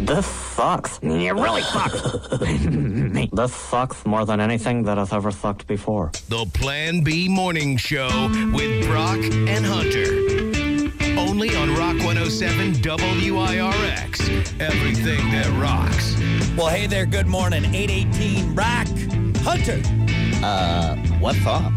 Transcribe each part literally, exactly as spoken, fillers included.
This sucks. It really sucks. This sucks more than anything that has ever sucked before. The Plan B Morning Show with Brock and Hunter. Only on Rock one oh seven W I R X. Everything that rocks. Well, hey there. Good morning. eight eighteen Brock. Hunter. Uh, what's up?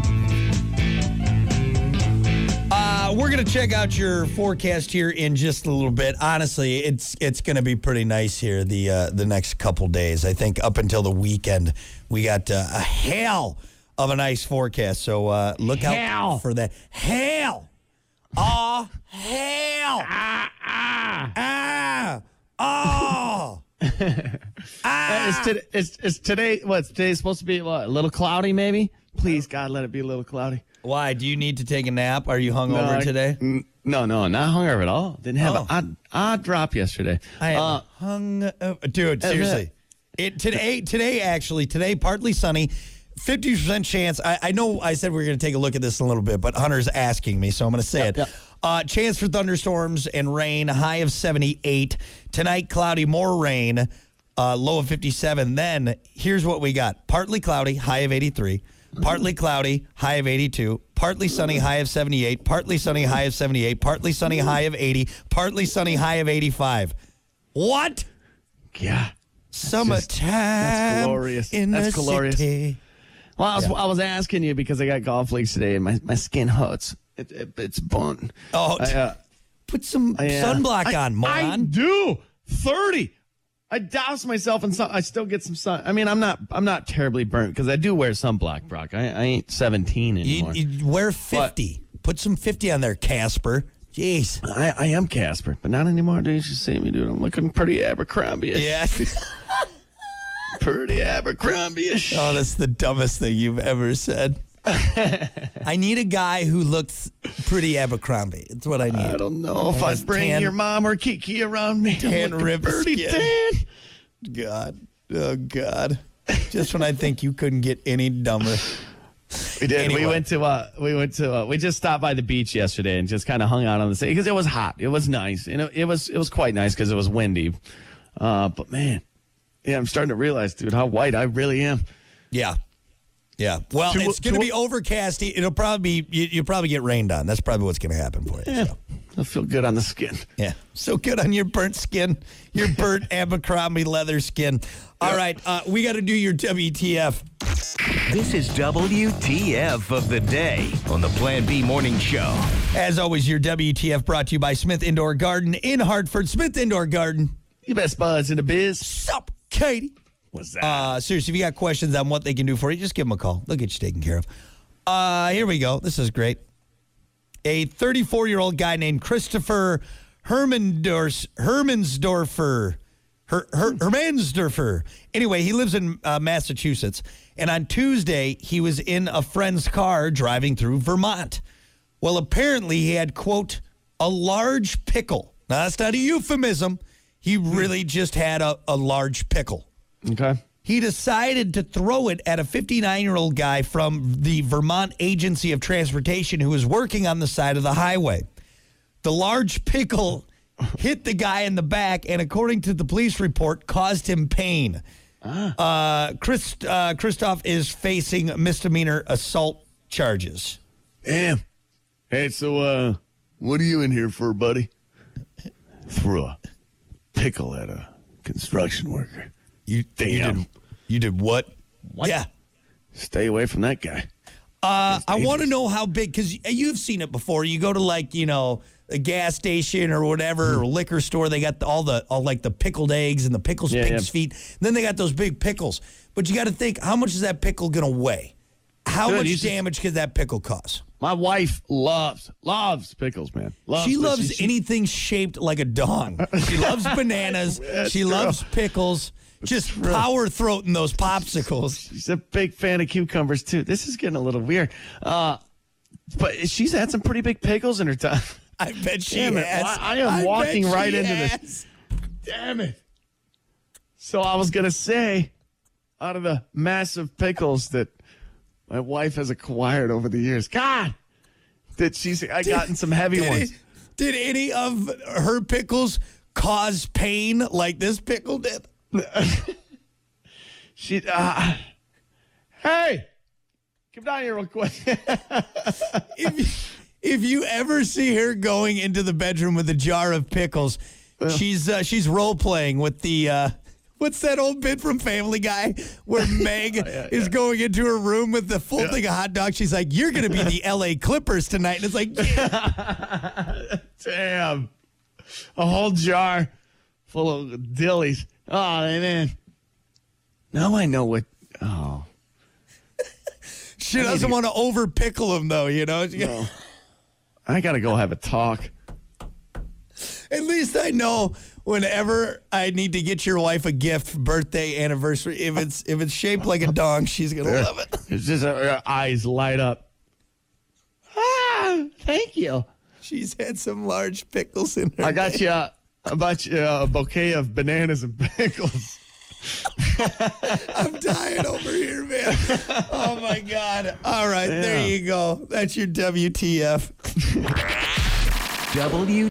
Uh, we're going to check out your forecast here in just a little bit. Honestly, it's it's going to be pretty nice here the uh, the next couple days. I think up until the weekend, we got uh, a hail of a nice forecast. So uh, look Hail. out for that. Hail. Oh, hail. Ah, ah. Ah. Oh. Uh, is, today, is, is today, what, today's supposed to be what, a little cloudy maybe? Please, God, let it be a little cloudy. Why? Do you need to take a nap? Are you hungover No, I- today? n- No, no, not hungover at all. Didn't have Oh. an odd, odd drop yesterday. I am Uh, hung, dude. Seriously, it today. Today, actually, today partly sunny, fifty percent chance. I, I know I said we were going to take a look at this in a little bit, but Hunter's asking me, so I'm going to say Yep, it. yep. Uh, chance for thunderstorms and rain. High of seventy-eight tonight. Cloudy, more rain. Uh, low of fifty-seven. Then here's what we got: partly cloudy, high of eighty-three. Partly cloudy, high of eighty-two. Partly sunny, high of seventy-eight. Partly sunny, high of seventy-eight. Partly sunny, high of eighty. Partly sunny, high of eighty-five. What? yeah. Summertime. that's glorious. In That's the glorious. city. Well, I was, Yeah. I was asking you because I got golf leagues today and my, my skin hurts. It, it, it's burning. Oh, I, uh, put some I, uh, sunblock I- on, moron. I do. thirty. I douse myself in sun. I still get some sun. I mean, I'm not I'm not terribly burnt because I do wear sunblock, Brock. I, I ain't seventeen you, anymore. you wear fifty. Put some fifty on there, Casper. Jeez. I, I am Casper, but not anymore, dude. You should see me, dude. I'm looking pretty Abercrombie-ish. Yeah. Pretty Abercrombie-ish. Oh, that's the dumbest thing you've ever said. I need a guy who looks pretty Abercrombie. That's what I need. I don't know if I Has bring tan- your mom or Kiki around me. I'm tan looking ribbed pretty skin. tan. God. Oh, God. Just when I think you couldn't get any dumber. We did. Anyway. We went to. Uh, we went to. Uh, we just stopped by the beach yesterday and just kind of hung out on the sea because it was hot. It was nice. You know, it was. It was quite nice because it was windy. Uh, but man, yeah, I'm starting to realize, dude, how white I really am. Yeah. Yeah. Well, To- it's going to to- be overcast. It'll probably be, you, you'll probably get rained on. That's probably what's going to happen for you. Yeah, So, I feel good on the skin. yeah. So good on your burnt skin, your burnt Abercrombie leather skin. All right. Uh, we got to do your W T F. This is W T F of the day on the Plan B Morning Show. As always, your W T F brought to you by Smith Indoor Garden in Hartford. Smith Indoor Garden. You best buds in the biz. Sup, Katie? What's that? Uh, seriously, if you got questions on what they can do for you, just give them a call. They'll get you taken care of. Uh, here we go. This is great. A thirty-four-year-old guy named Christopher Hermandors, Hermansdorfer. Her, Her, Hermansdorfer. Anyway, he lives in uh, Massachusetts. And on Tuesday, he was in a friend's car driving through Vermont. Well, apparently he had, quote, a large pickle. Now, that's not a euphemism. He really just had a, a large pickle. okay. He decided to throw it at a fifty-nine-year-old guy from the Vermont Agency of Transportation who was working on the side of the highway. The large pickle hit the guy in the back and, according to the police report, caused him pain. Uh, Chris, uh, Christoph is facing misdemeanor assault charges. Damn. Hey, so uh, what are you in here for, buddy? Threw a pickle at a construction worker. You, you Damn. did, you did what? What? Yeah. Stay away from that guy. Uh, I want to dangerous. know how big, because you've seen it before. You go to, like, you know, a gas station or whatever, or a liquor store. They got the, all the, all like the pickled eggs and the pickles, Yeah, pig's yeah. feet. And then they got those big pickles. But you got to think, how much is that pickle going to weigh? How Good, much you just- damage could that pickle cause? My wife loves, loves pickles, man. Loves, She but loves she- anything shaped like a dong. She loves bananas. That's She true. loves pickles. Just power throating those popsicles. She's a big fan of cucumbers, too. This is getting a little weird. Uh, but she's had some pretty big pickles in her time. I bet she Damn it. has. I, I am bet walking she right into has. this. Damn it. So I was going to say, out of the massive pickles that my wife has acquired over the years, God, that she's I gotten some heavy Did ones. it- did any of her pickles cause pain like this pickle did? She, uh, hey, come down here real quick. if, if you ever see her going into the bedroom with a jar of pickles, she's uh, she's role playing with the uh, what's that old bit from Family Guy where Meg oh, yeah, is yeah. going into her room with the full yeah. thing of hot dogs. She's like, "You're going to be the L A Clippers tonight," and it's like, yeah. Damn, a whole jar full of dillies. Oh man, now I know what. Oh, she doesn't want to over pickle him though, you know. No. I gotta go have a talk. At least I know whenever I need to get your wife a gift, birthday, anniversary, if it's if it's shaped like a dong, she's gonna love it. It's just her, her eyes light up. Ah, thank you. She's had some large pickles in her. I got day. you. Uh, I bought you uh, a bouquet of bananas and pickles. I'm dying over here, man. Oh my God! All right, yeah. There you go. That's your W T F. W